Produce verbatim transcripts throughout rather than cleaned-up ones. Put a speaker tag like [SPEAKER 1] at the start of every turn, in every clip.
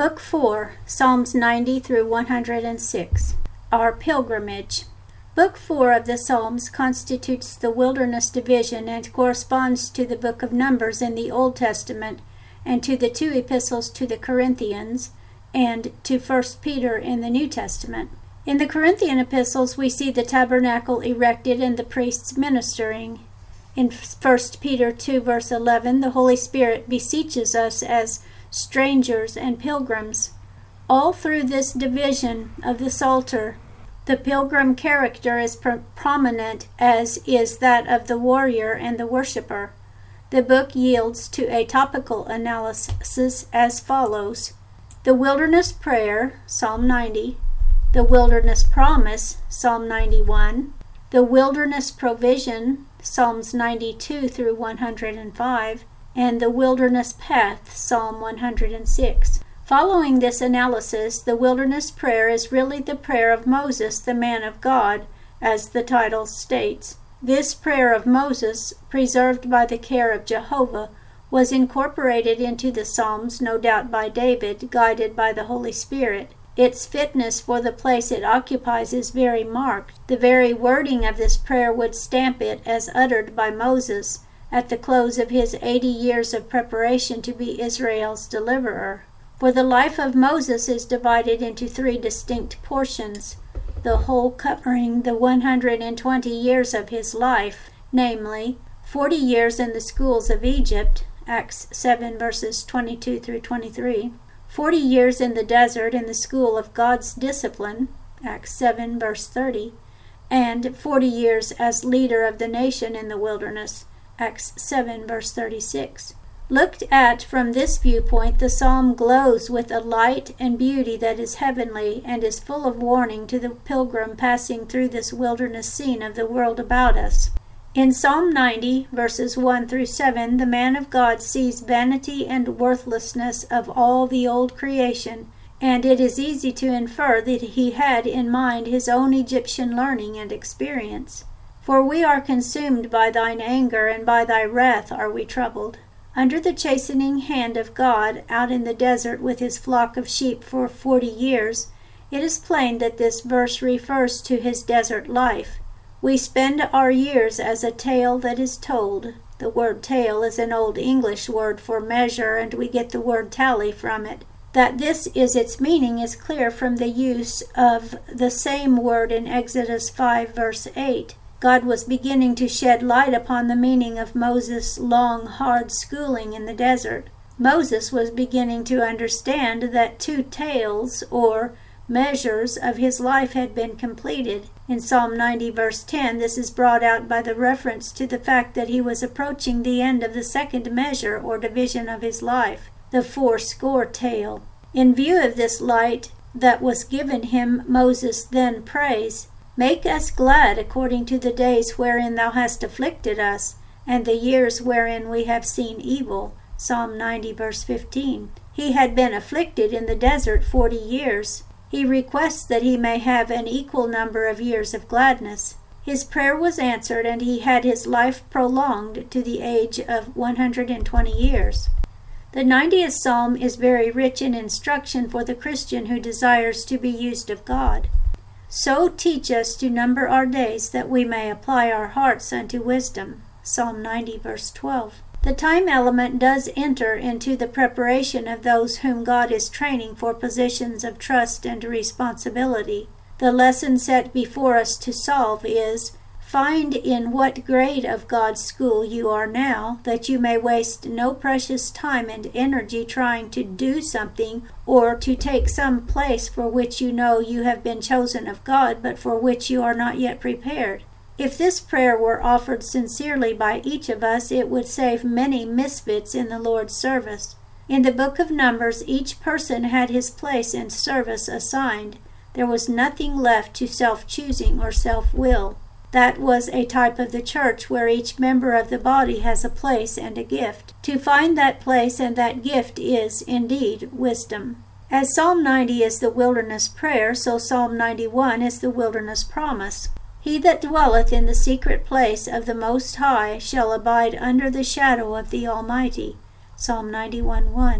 [SPEAKER 1] Book four, Psalms ninety through one hundred six. Our Pilgrimage. Book four of the Psalms constitutes the wilderness division and corresponds to the book of Numbers in the Old Testament and to the two epistles to the Corinthians and to First Peter in the New Testament. In the Corinthian epistles we see the tabernacle erected and the priests ministering. In First Peter two verse eleven, the Holy Spirit beseeches us as strangers and pilgrims. All through this division of the Psalter, the pilgrim character is pr- prominent, as is that of the warrior and the worshipper. The book yields to a topical analysis as follows: the wilderness prayer, Psalm ninety, the wilderness promise, Psalm ninety-one, the wilderness provision, Psalms ninety-two through one hundred five, and the wilderness path, Psalm one hundred six. Following this analysis, the wilderness prayer is really the prayer of Moses, the man of God, as the title states. This prayer of Moses, preserved by the care of Jehovah, was incorporated into the Psalms, no doubt by David, guided by the Holy Spirit. Its fitness for the place it occupies is very marked. The very wording of this prayer would stamp it as uttered by Moses at the close of his eighty years of preparation to be Israel's deliverer. For the life of Moses is divided into three distinct portions, the whole covering the one hundred twenty years of his life, namely, forty years in the schools of Egypt, Acts seven verses twenty-two through twenty-three, forty years in the desert in the school of God's discipline, Acts seven verse thirty, and forty years as leader of the nation in the wilderness, Acts seven verse thirty-six. Looked at from this viewpoint, the psalm glows with a light and beauty that is heavenly and is full of warning to the pilgrim passing through this wilderness scene of the world about us. In Psalm ninety, verses one through seven, the man of God sees vanity and worthlessness of all the old creation, and it is easy to infer that he had in mind his own Egyptian learning and experience. For we are consumed by thine anger, and by thy wrath are we troubled. Under the chastening hand of God, out in the desert with his flock of sheep for forty years, it is plain that this verse refers to his desert life. We spend our years as a tale that is told. The word tale is an old English word for measure, and we get the word tally from it. That this is its meaning is clear from the use of the same word in Exodus five verse eight. God was beginning to shed light upon the meaning of Moses' long, hard schooling in the desert. Moses was beginning to understand that two tales, or measures, of his life had been completed. In Psalm ninety verse ten, this is brought out by the reference to the fact that he was approaching the end of the second measure or division of his life, the fourscore tale. In view of this light that was given him, Moses then prays, "Make us glad according to the days wherein thou hast afflicted us, and the years wherein we have seen evil." Psalm ninety verse fifteen. He had been afflicted in the desert forty years. He requests that he may have an equal number of years of gladness. His prayer was answered, and he had his life prolonged to the age of one hundred twenty years. The ninetieth Psalm is very rich in instruction for the Christian who desires to be used of God. "So teach us to number our days, that we may apply our hearts unto wisdom." Psalm ninety verse twelve. The time element does enter into the preparation of those whom God is training for positions of trust and responsibility. The lesson set before us to solve is, find in what grade of God's school you are now, that you may waste no precious time and energy trying to do something or to take some place for which you know you have been chosen of God, but for which you are not yet prepared. If this prayer were offered sincerely by each of us, it would save many misfits in the Lord's service. In the book of Numbers, each person had his place and service assigned. There was nothing left to self-choosing or self-will. That was a type of the church, where each member of the body has a place and a gift. To find that place and that gift is, indeed, wisdom. As Psalm ninety is the wilderness prayer, so Psalm ninety-one is the wilderness promise. "He that dwelleth in the secret place of the Most High shall abide under the shadow of the Almighty." Psalm ninety-one one.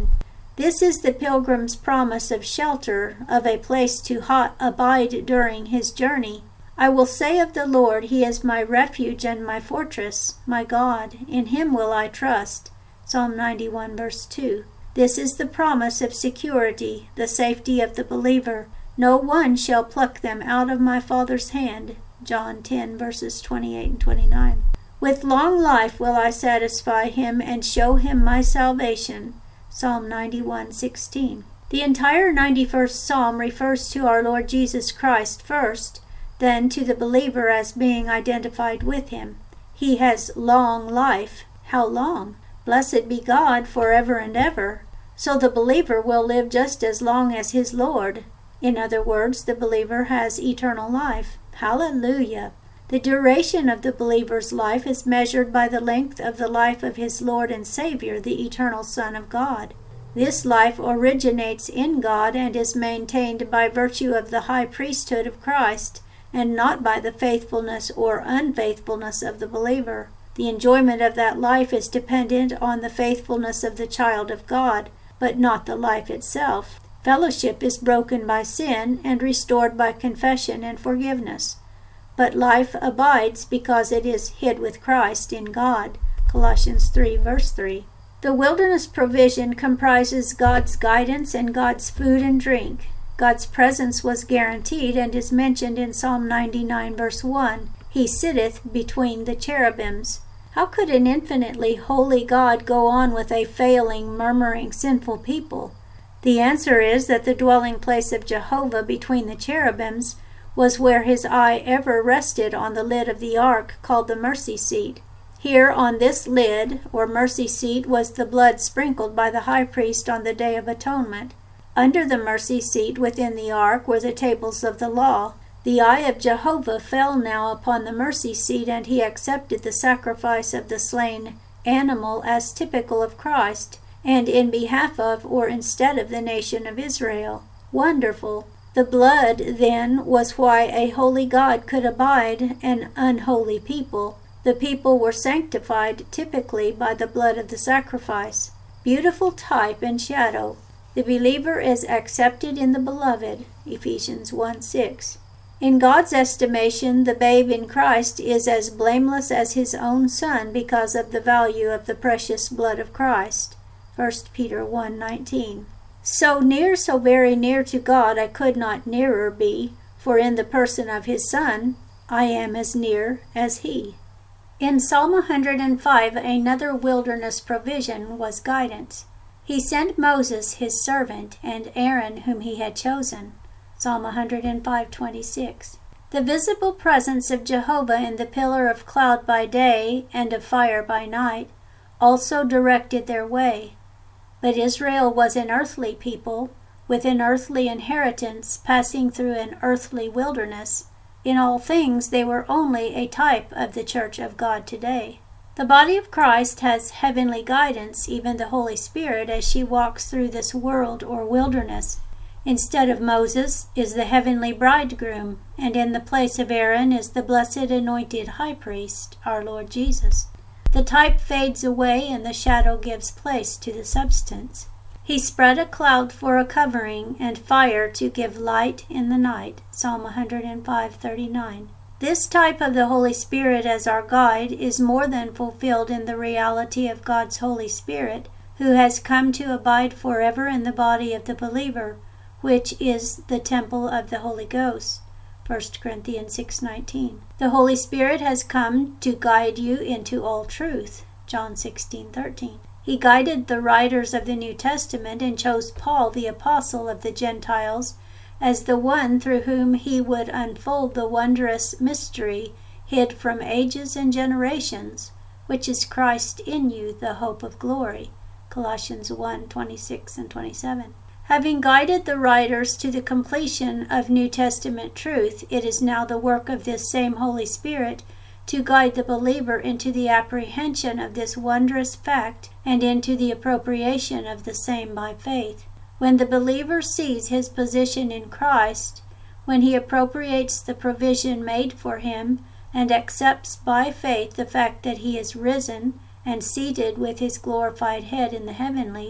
[SPEAKER 1] This is the pilgrim's promise of shelter, of a place to hot abide during his journey. I will say of the Lord, He is my refuge and my fortress, my God, in Him will I trust. Psalm ninety-one, verse two. This is the promise of security, the safety of the believer. No one shall pluck them out of my Father's hand. John ten, verses twenty-eight and twenty-nine. With long life will I satisfy him and show him my salvation. Psalm ninety-one, sixteen. The entire ninety-first Psalm refers to our Lord Jesus Christ first, then to the believer as being identified with him. He has long life. How long? Blessed be God forever and ever. So the believer will live just as long as his Lord. In other words, the believer has eternal life. Hallelujah! The duration of the believer's life is measured by the length of the life of his Lord and Savior, the eternal Son of God. This life originates in God and is maintained by virtue of the high priesthood of Christ, and not by the faithfulness or unfaithfulness of the believer. The enjoyment of that life is dependent on the faithfulness of the child of God, but not the life itself. Fellowship is broken by sin and restored by confession and forgiveness. But life abides because it is hid with Christ in God. Colossians three, verse three. The wilderness provision comprises God's guidance and God's food and drink. God's presence was guaranteed and is mentioned in Psalm ninety-nine, verse one. He sitteth between the cherubims. How could an infinitely holy God go on with a failing, murmuring, sinful people? The answer is that the dwelling place of Jehovah between the cherubims was where his eye ever rested on the lid of the ark called the mercy seat. Here on this lid, or mercy seat, was the blood sprinkled by the high priest on the Day of Atonement. Under the mercy seat within the ark were the tables of the law. The eye of Jehovah fell now upon the mercy seat, and he accepted the sacrifice of the slain animal as typical of Christ, and in behalf of or instead of the nation of Israel. Wonderful! The blood, then, was why a holy God could abide an unholy people. The people were sanctified typically by the blood of the sacrifice. Beautiful type and shadow. The believer is accepted in the beloved. Ephesians one, six. In God's estimation, the babe in Christ is as blameless as his own son because of the value of the precious blood of Christ. First Peter one, nineteen. So near, so very near to God I could not nearer be, for in the person of his Son I am as near as he. In Psalm one hundred five, another wilderness provision was guidance. He sent Moses his servant, and Aaron whom he had chosen. Psalm one hundred five, twenty-six. The visible presence of Jehovah in the pillar of cloud by day and of fire by night also directed their way. But Israel was an earthly people, with an earthly inheritance, passing through an earthly wilderness. In all things they were only a type of the Church of God today. The body of Christ has heavenly guidance, even the Holy Spirit, as she walks through this world or wilderness. Instead of Moses is the heavenly bridegroom, and in the place of Aaron is the blessed anointed high priest, our Lord Jesus. The type fades away and the shadow gives place to the substance. He spread a cloud for a covering and fire to give light in the night. Psalm one hundred five, thirty-nine. This type of the Holy Spirit as our guide is more than fulfilled in the reality of God's Holy Spirit, who has come to abide forever in the body of the believer, which is the temple of the Holy Ghost. First Corinthians six, nineteen. The Holy Spirit has come to guide you into all truth. John sixteen, thirteen. He guided the writers of the New Testament and chose Paul, the apostle of the Gentiles, as the one through whom he would unfold the wondrous mystery hid from ages and generations, which is Christ in you, the hope of glory. Colossians one, twenty-six and twenty-seven. Having guided the writers to the completion of New Testament truth, it is now the work of this same Holy Spirit to guide the believer into the apprehension of this wondrous fact and into the appropriation of the same by faith. When the believer sees his position in Christ, when he appropriates the provision made for him and accepts by faith the fact that he is risen and seated with his glorified head in the heavenlies,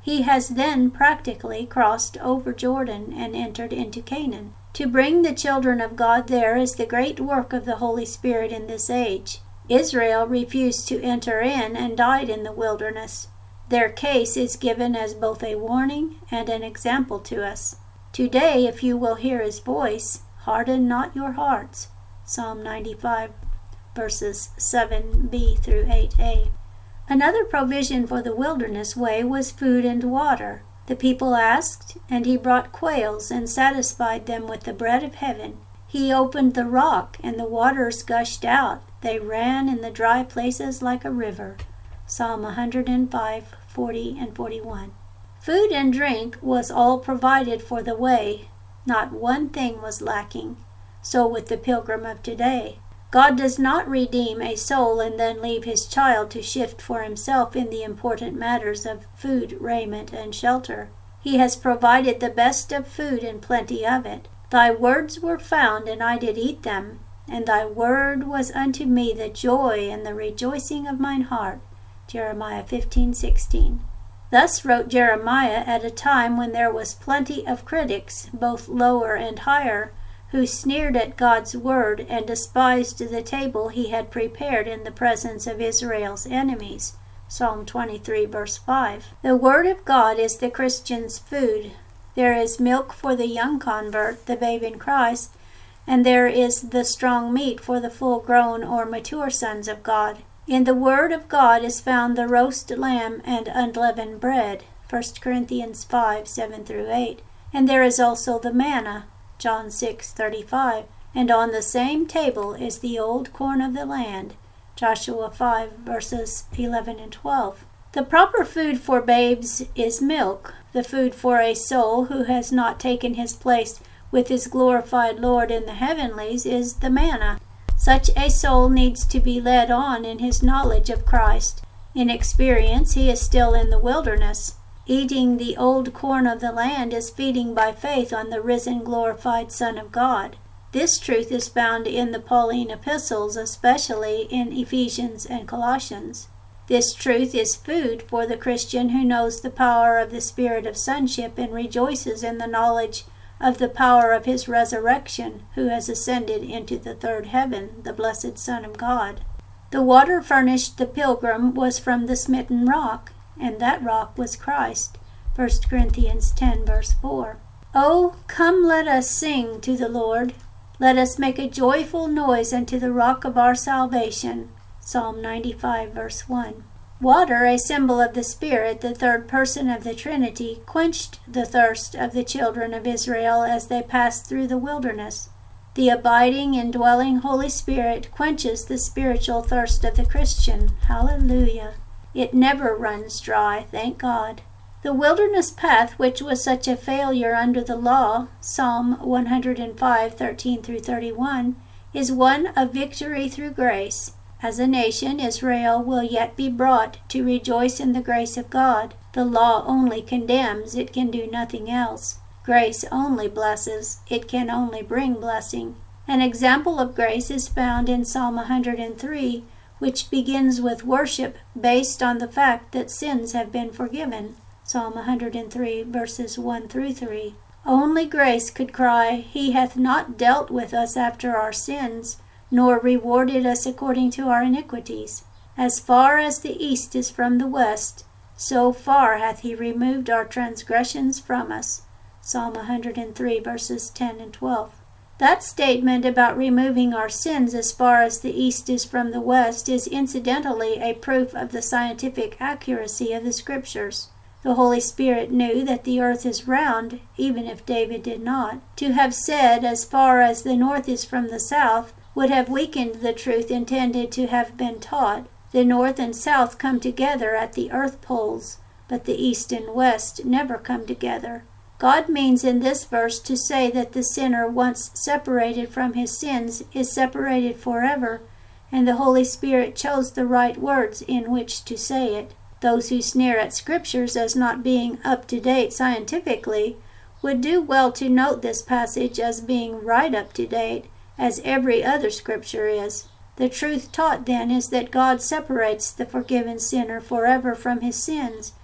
[SPEAKER 1] He has then practically crossed over Jordan and entered into Canaan. To bring the children of God there is the great work of the Holy Spirit in this age. Israel refused to enter in and died in the wilderness. Their case is given as both a warning and an example to us. Today, if you will hear his voice, harden not your hearts. Psalm ninety-five, verses seven b through eight a. Another provision for the wilderness way was food and water. The people asked, and he brought quails and satisfied them with the bread of heaven. He opened the rock, and the waters gushed out. They ran in the dry places like a river. Psalm one hundred five, forty and forty-one. Food and drink was all provided for the way. Not one thing was lacking. So with the pilgrim of today. God does not redeem a soul and then leave his child to shift for himself in the important matters of food, raiment, and shelter. He has provided the best of food and plenty of it. Thy words were found, and I did eat them, and thy word was unto me the joy and the rejoicing of mine heart. Jeremiah fifteen sixteen. Thus wrote Jeremiah at a time when there was plenty of critics, both lower and higher, who sneered at God's word and despised the table he had prepared in the presence of Israel's enemies. Psalm twenty-three, verse five. The word of God is the Christian's food. There is milk for the young convert, the babe in Christ, and there is the strong meat for the full-grown or mature sons of God. In the word of God is found the roast lamb and unleavened bread, First Corinthians five, seven through eight, and there is also the manna, John six, thirty-five, and on the same table is the old corn of the land, Joshua five, verses eleven and twelve. The proper food for babes is milk. The food for a soul who has not taken his place with his glorified Lord in the heavenlies is the manna. Such a soul needs to be led on in his knowledge of Christ. In experience, he is still in the wilderness. Eating the old corn of the land is feeding by faith on the risen, glorified Son of God. This truth is found in the Pauline epistles, especially in Ephesians and Colossians. This truth is food for the Christian who knows the power of the Spirit of sonship and rejoices in the knowledge of the power of his resurrection, who has ascended into the third heaven, the blessed Son of God. The water furnished the pilgrim was from the smitten rock, and that rock was Christ. First Corinthians ten, verse four. Oh, come let us sing to the Lord. Let us make a joyful noise unto the rock of our salvation. Psalm ninety-five, verse one. Water, a symbol of the Spirit, the third person of the Trinity, quenched the thirst of the children of Israel as they passed through the wilderness. The abiding, indwelling Holy Spirit quenches the spiritual thirst of the Christian. Hallelujah! It never runs dry, thank God. The wilderness path, which was such a failure under the law, Psalm one hundred five, thirteen through thirty-one, is one of victory through grace. As a nation, Israel will yet be brought to rejoice in the grace of God. The law only condemns, it can do nothing else. Grace only blesses, it can only bring blessing. An example of grace is found in Psalm one hundred three, which begins with worship based on the fact that sins have been forgiven. Psalm one hundred three, verses one through three. Only grace could cry, He hath not dealt with us after our sins, nor rewarded us according to our iniquities. As far as the east is from the west, so far hath he removed our transgressions from us. Psalm one hundred three, verses ten and twelve. That statement about removing our sins as far as the east is from the west is incidentally a proof of the scientific accuracy of the Scriptures. The Holy Spirit knew that the earth is round, even if David did not. To have said, as far as the north is from the south, would have weakened the truth intended to have been taught. The north and south come together at the earth poles, but the east and west never come together. God means in this verse to say that the sinner, once separated from his sins, is separated forever, and the Holy Spirit chose the right words in which to say it. Those who sneer at Scriptures as not being up to date scientifically would do well to note this passage as being right up to date, as every other Scripture is. The truth taught then is that God separates the forgiven sinner forever from his sins,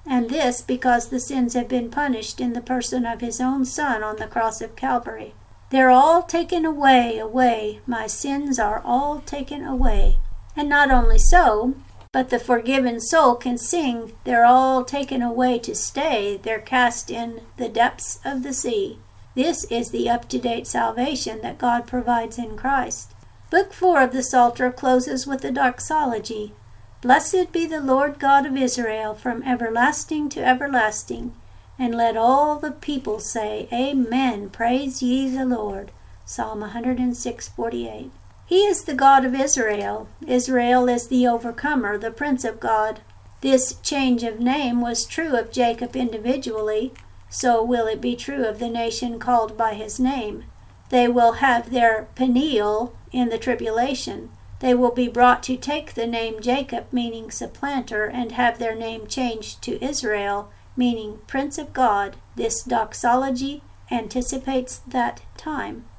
[SPEAKER 1] and this because the sins have been punished in the person of his own Son on the cross of Calvary. They're all taken away, away. My sins are all taken away. And not only so, but the forgiven soul can sing, they're all taken away to stay. They're cast in the depths of the sea. This is the up-to-date salvation that God provides in Christ. Book four of the Psalter closes with the doxology. Blessed be the Lord God of Israel from everlasting to everlasting. And let all the people say, Amen. Praise ye the Lord. Psalm one hundred six, forty-eight. He is the God of Israel. Israel is the overcomer, the Prince of God. This change of name was true of Jacob individually, so will it be true of the nation called by his name. They will have their Peniel in the tribulation. They will be brought to take the name Jacob, meaning supplanter, and have their name changed to Israel, meaning Prince of God. This doxology anticipates that time.